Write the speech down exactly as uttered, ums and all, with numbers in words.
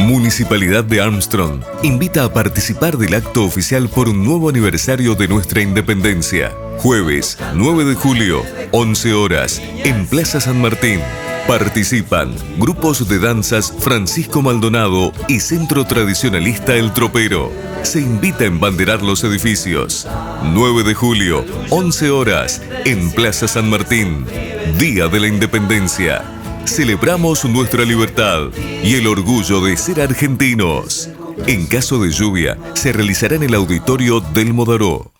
Municipalidad de Armstrong invita a participar del acto oficial por un nuevo aniversario de nuestra independencia. Jueves nueve de julio, once horas, en Plaza San Martín. Participan grupos de danzas Francisco Maldonado y Centro Tradicionalista El Tropero. Se invita a embanderar los edificios. nueve de julio, once horas, en Plaza San Martín. Día de la Independencia. Celebramos nuestra libertad y el orgullo de ser argentinos. En caso de lluvia, se realizará en el auditorio del Modaró.